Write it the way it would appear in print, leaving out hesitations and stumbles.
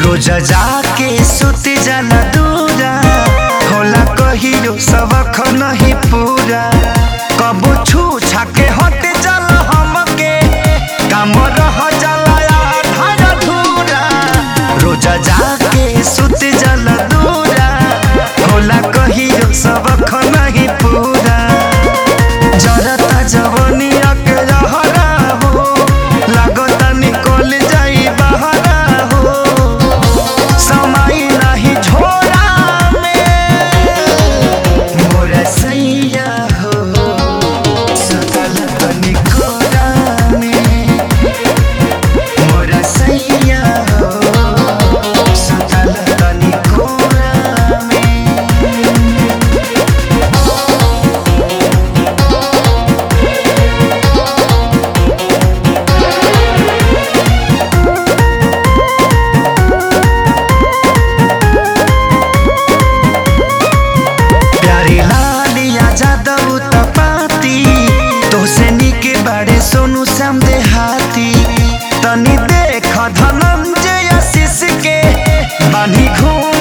रोज जाके सुत जाला दूरा होला कहियो सबक नहीं पूरा कबो छू छाके हट जाला हमके काम रह जाला आधा अधूरा रोज जाके सुत जाला दूरा होला कहियो सबक नहीं पूरा जरता जवनिया के रहरा हो लागता निकल जाई बहरा हो समय नहीं छोड़ा में मोरा सैया हो सकल निकोरा में मोरा सैया हो सकल निकोरा में। सोनू श्याम देहाती तनी देख धनंजय आशीष के बानी घूम